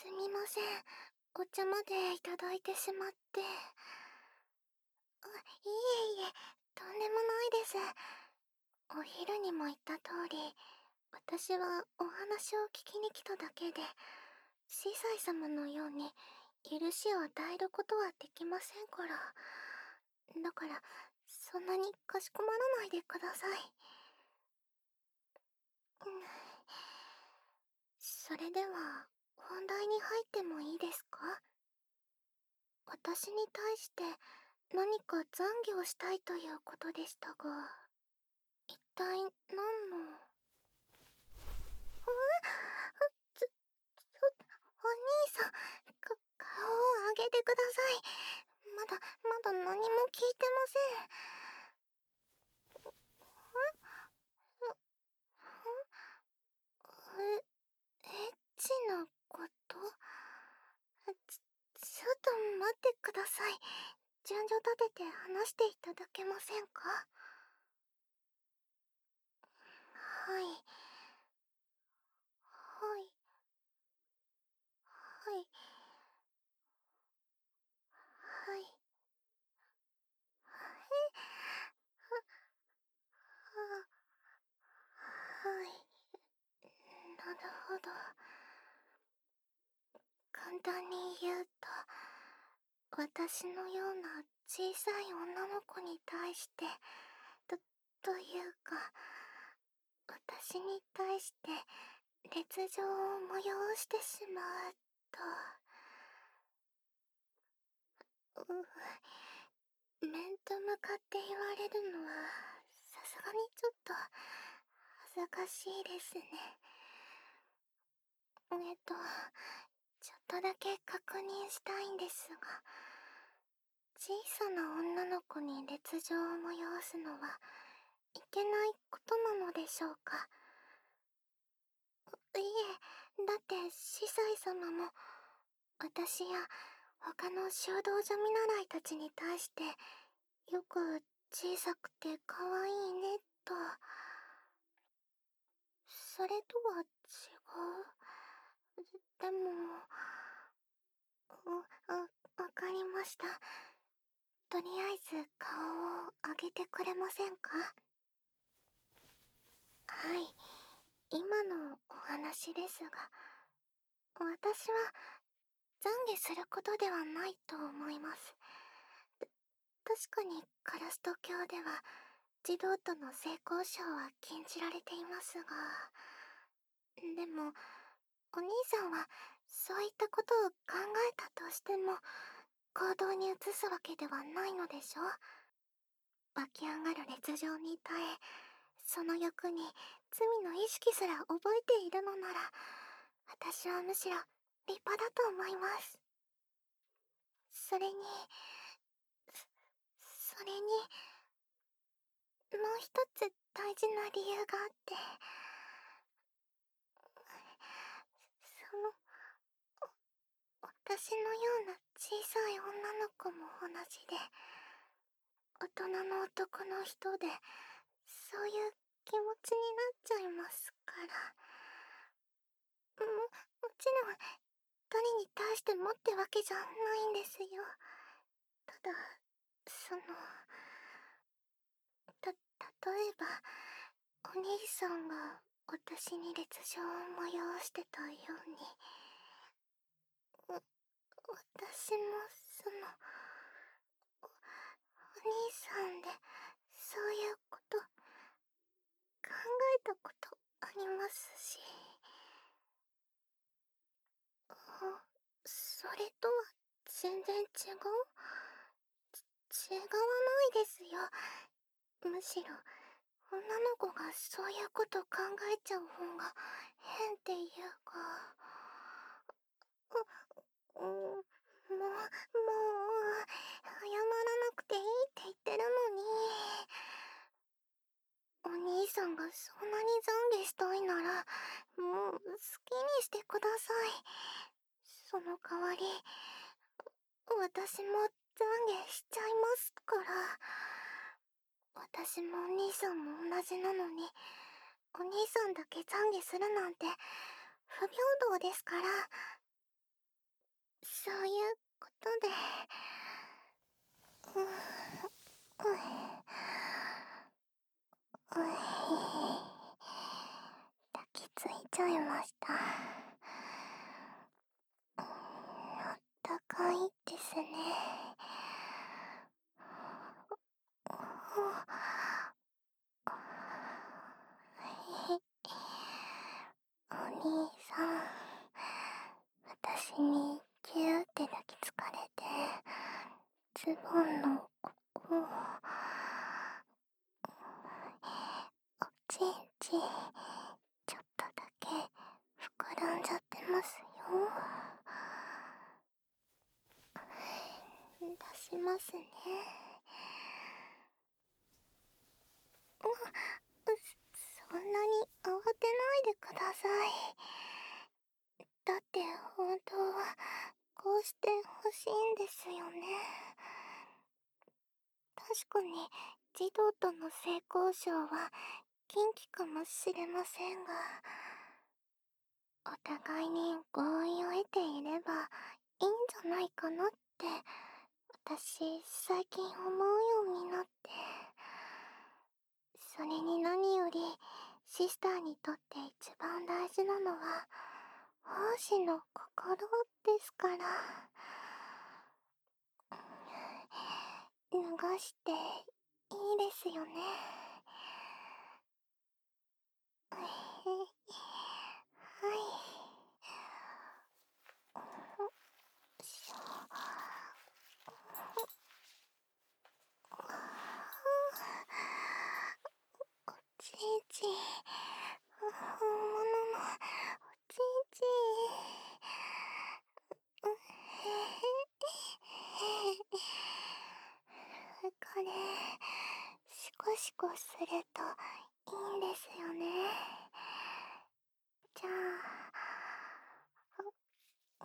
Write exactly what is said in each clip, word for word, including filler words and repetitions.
すみません。お茶までいただいてしまって。あ、いえいえ、とんでもないです。お昼にも言った通り、私はお話を聞きに来ただけで、司祭様のように許しを与えることはできませんから。だから、そんなにかしこまらないでください。うん、それでは、本題に入ってもいいですか？私に対して何か懺悔をしたいということでしたが、一体何の。つ、つ、お兄さん、か、顔を上げてください。まだ、まだ何も聞いてません。え、エッチなことち、ちょっと待ってください。順序立てて話していただけませんか？はい。はい。はい。はい。はい。なるほど。簡単に言うと、私のような小さい女の子に対して、と、というか、私に対して烈情を催してしまうと、う、面と向かって言われるのは、さすがにちょっと、恥ずかしいですね。えっと、ちょっとだけ確認したいんですが、小さな女の子に烈情を催すのはいけないことなのでしょうか？いえ、だって司祭様も、私や他の修道女見習いたちに対して、よく小さくて可愛いねと、それとは違う。でも、う、わ、わかりました。とりあえず顔を上げてくれませんか？はい、今のお話ですが、私は懺悔することではないと思います。た確かにカラスト教では児童との性交渉は禁じられていますが、でもお兄さんはそういったことを考えたとしても行動に移すわけではないのでしょう？湧き上がる烈情に耐え、その欲に罪の意識すら覚えているのなら、私はむしろ立派だと思います。それに、そそれに、もう一つ大事な理由があって、その、私のような小さい女の子も同じで、大人の男の人で、そういう気持ちになっちゃいますから。も、もちろん、誰に対してもってわけじゃないんですよ。ただ、その、た、例えば、お兄さんが私に烈情を催してたように、私もその、お、お兄さんで、そういうこと、考えたことありますし、あ、それとは全然違う？ち、違わないですよ。むしろ、女の子がそういうこと考えちゃう方が変っていうか、う、うん、もう、もう、謝らなくていいって言ってるのに。お兄さんがそんなに懺悔したいなら、もう好きにしてください。その代わり、私も懺悔しちゃいますから。私もお兄さんも同じなのに、お兄さんだけ懺悔するなんて不平等ですから。 そういうことで。ううう抱きついちゃいました。あったかいですね。お兄さん、私にギューって抱きつかれて、ズボンのここ、おちんちん、ちょっとだけ膨らんじゃってますよ。出しますね。うそんなに慌てないでください。だって本当はこうしてほしいんですよね。確かに児童との性交渉は禁忌かもしれませんが、お互いに合意を得ていればいいんじゃないかなって私最近思うようになって。それに何よりシスターにとって一番大事なのは奉仕の心ですから。脱がしていいですよね。はい。おちんちん、本物のおちんちん。これ、シコシコするといいんですよね。じゃあ、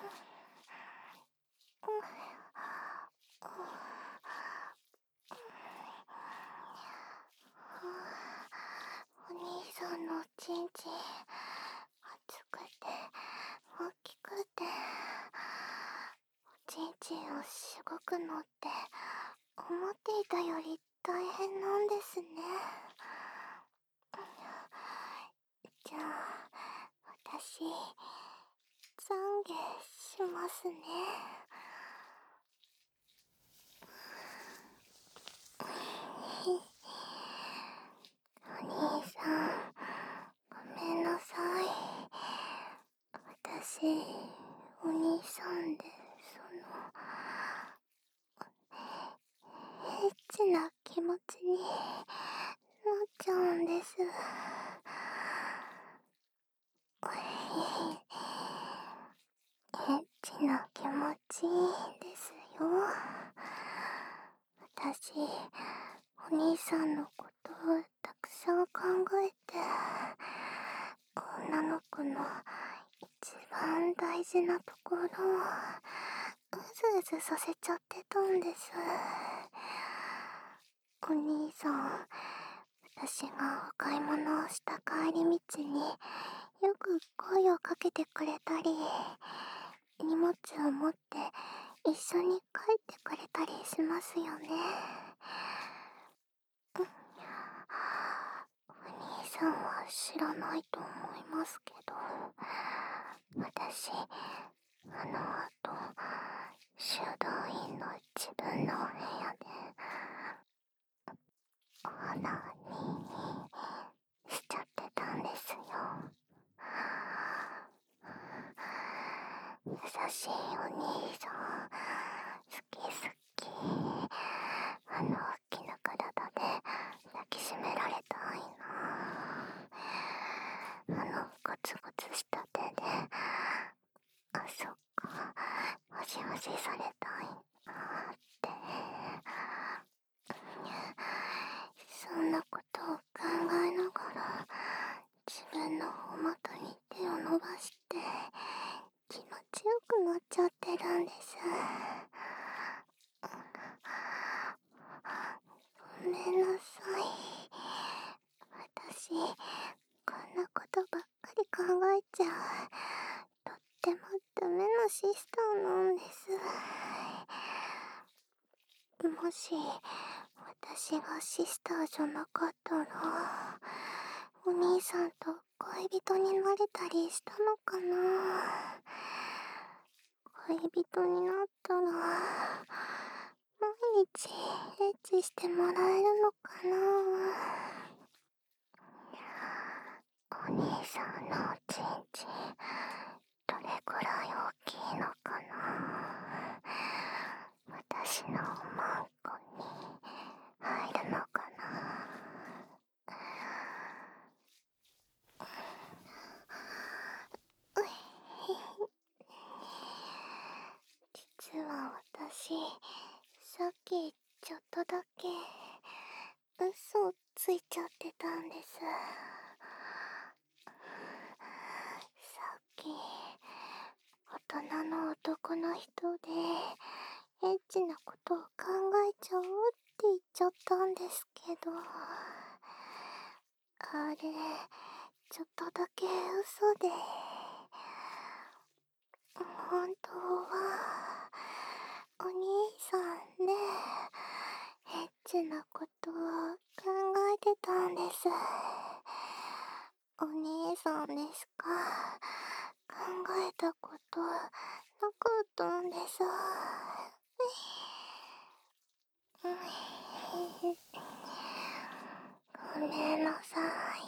お兄さんのおちんちん、熱くて、大きくて、おちんちんをしごくのって、思っていたより大変なんですね。じゃあ、私、懺悔しますね。お兄さん、ごめんなさい。私、お兄さんで、その、エッチな気持ちになっちゃうんです。エッチな気持ちいいですよ。私、お兄さんのことをたくさん考えて、女の子の一番大事なところをうずうずさせちゃってたんです。お兄さん、私がお買い物をした帰り道によく声をかけてくれたり、荷物を持って一緒に帰ってくれたりしますよね。お兄さんは知らないと思いますけど、私、あの後、修道院の自分のお部屋で、お花にしちゃってたんですよ。優しいお兄さん、好き好き。あの大きな体で抱きしめられたいな。あのゴツゴツした手で、あ、そっか、おしおしされたいなって。そんなことを考えながら自分のお股に手を伸ばして気持ちよくなっちゃってるんです。ごめんなさい。私、こんなことばっかり考えちゃう。とってもダメなシスターなんです。もし私がシスターじゃなかったら、お兄さんと恋人になれたりしたのかな。恋人になったら毎日エッチしてもらえるのかな。お兄さんのおちんちんどれくらい大きいのかな。私のおまんこに入るのかな。実は私、さっきちょっとだけ嘘ついちゃってたんです。さっき大人の男の人でエッチなことを考えちゃおうって言っちゃったんですけど、あれちょっとだけ嘘で、本当はお兄さんね、エッチなことを考えてたんです。お兄さんですか、考えたことなかったんです。ごめんなさい。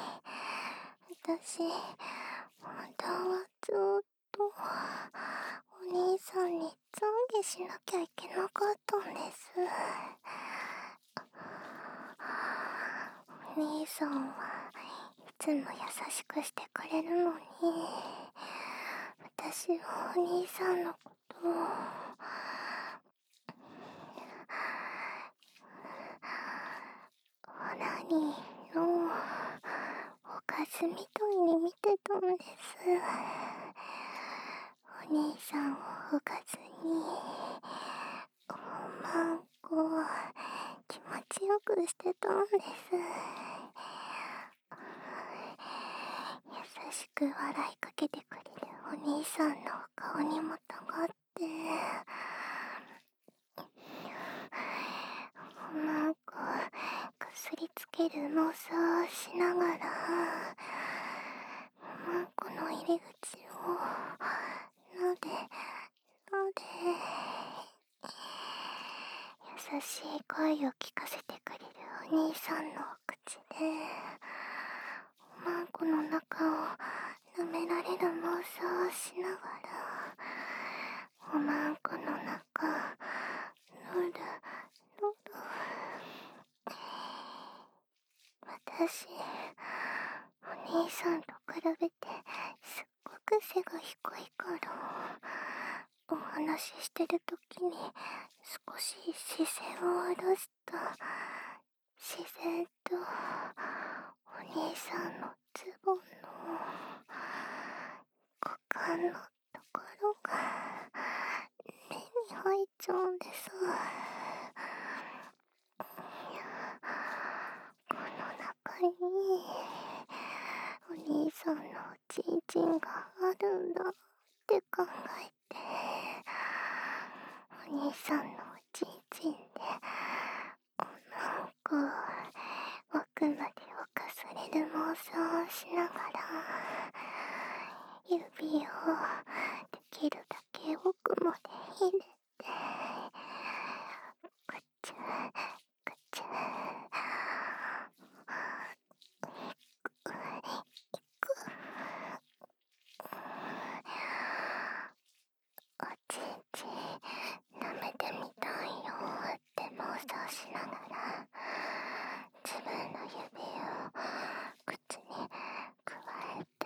私、本当はずっとお兄さんに懺悔しなきゃいけなかったんです。お兄さんはいつも優しくしてくれるのに、私はお兄さんのことをオナニーのおかずみたいに見てたんです。お兄さんをおかずにおまんこを気持ちよくしてたんです。優しく笑いかけてくれるお兄さんの顔にもたがって、おまんここすりつける妄想をしながら、おまんこの入り口をなでなで、優しい声を聞かせてくれるお兄さんの口で、おまんこの中を舐められる妄想をしながら、おまんこの中ぬるぬる、私、お兄さんと比べてすっごく背が低いから、お話ししてるときに少し視線を下ろすと、自然とお兄さんのズボンの股間のところが目に入っちゃうんです。この中にお兄さんのおちんちんがあるんだって考えて、お兄さんのおちんちんでおまんこを奥まで浮かされる妄想をしながら、指をできるだけ奥まで入れて、くちゅくちゅ、おちんちん舐めてみたいよって妄想しながら、自分の指を口にくわえて、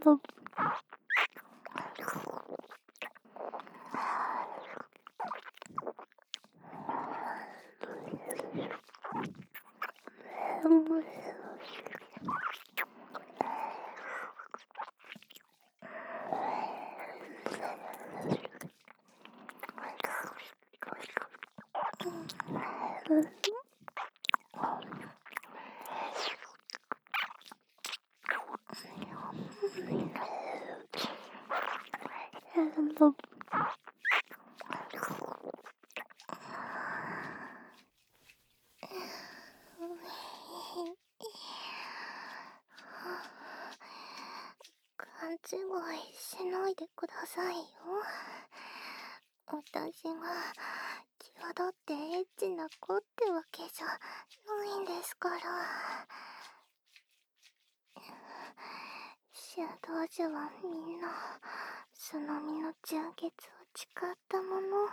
勘違いしないでくださいよ。私が際立ってエッチな子ってわけじゃないんですから。修道女はみんなその身の純潔を誓ったもの。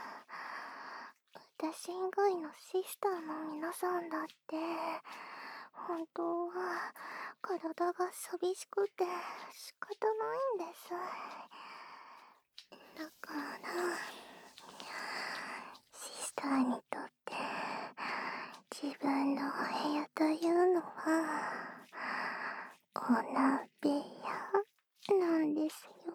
私以外のシスターの皆さんだって本当は体が寂しくて仕方ないんです。だからシスターにとって自分のお部屋というのはお鍋屋なんですよ。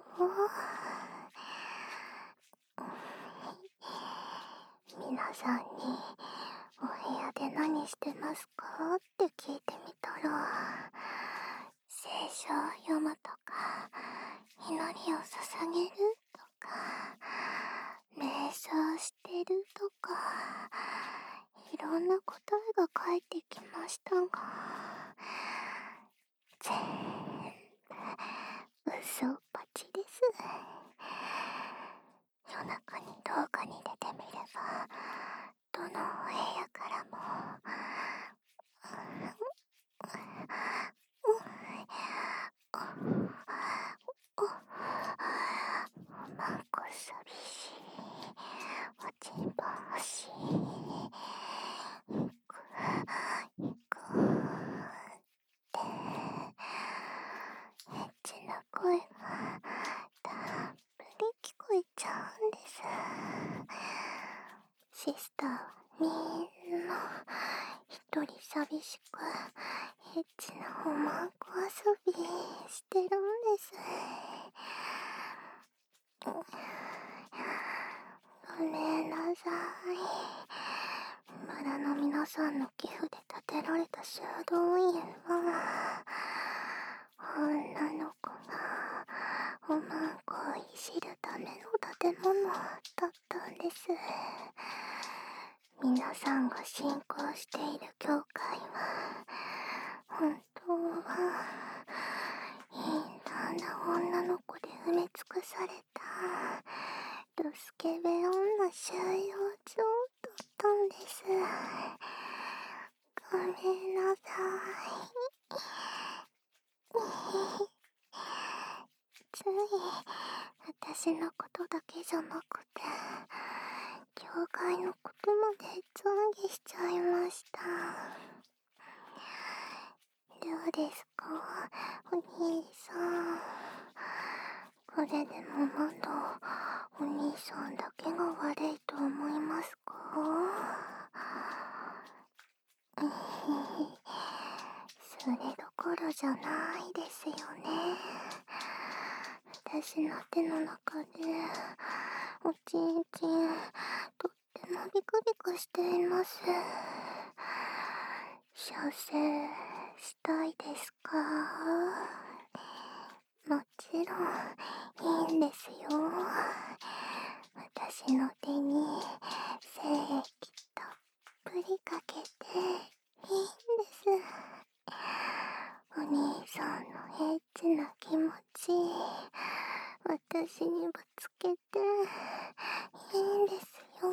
皆さんにお部屋で何してますかって聞いてみたら、聖書を読むとか祈りを捧げるとか瞑想してるとかいろんな答えが返ってきましたが、全部嘘っぱちです。夜中に廊下に出てみればどのお部屋からもおまんこ寂しい、おちんぽ欲しい、行く行くってエッチな声がたっぷり聞こえちゃうんです。シスターはみんな一人寂しくエッチなおまんこ遊びしてるんです。ごめんなさい。村の皆さんの寄付で建てられた修道院は女の子がおまんこをいじるための建物だったんです。皆さんが信仰している教会は本当はいいんだな女の子で埋め尽くされたドスケベ女収容所だったんです。ごめんなさい。つい私のことだけじゃなくて教会のことまで懺悔しちゃいました。どうですかお兄さん。これでもまだお兄さんだけが悪いと思いますか？それどころじゃないですよね。私の手の中でおちんちんとってもビクビクしています。射精したいですか？もちろんいいんですよ。私の手に精液たっぷりかけていいんです。お兄さんのエッチな気持ち私にぶつけていいんですよ。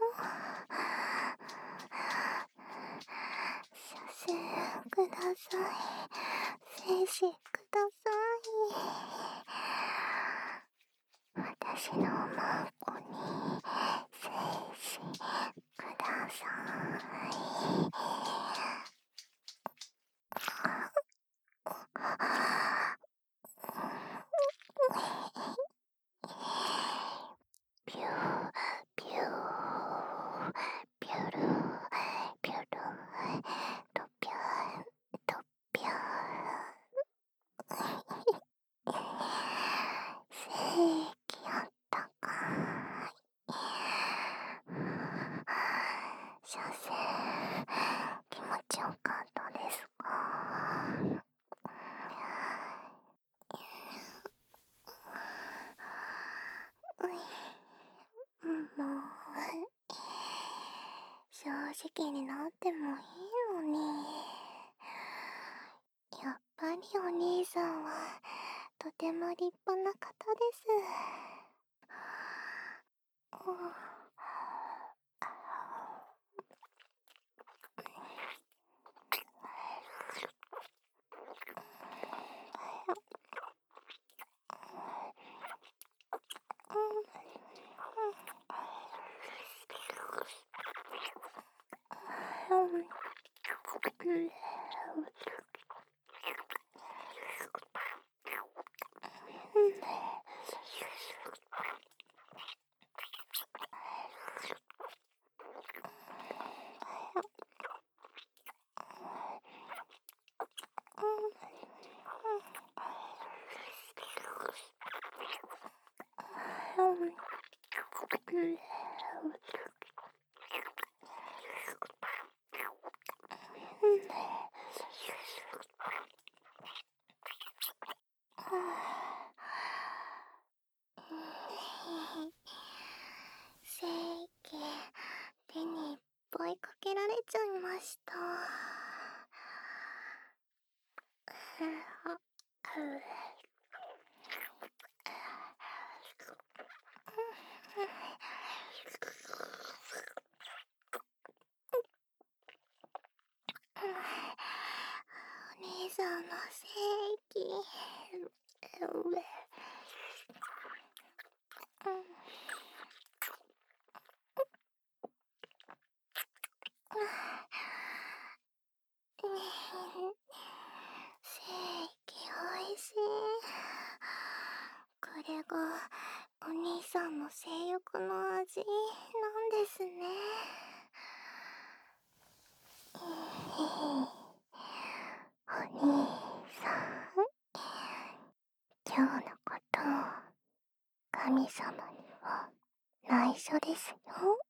射精ください。精子ください。私のおまんこに精子ください。 直になってもいいのに。やっぱりお兄さんはとても立派な方です。うん。精液手にいっぱいかけられちゃいました。お兄さんの精液。精液おいしい。これがお兄さんの性欲の味なんですね。お兄さん、今日のこと神様には内緒ですよ。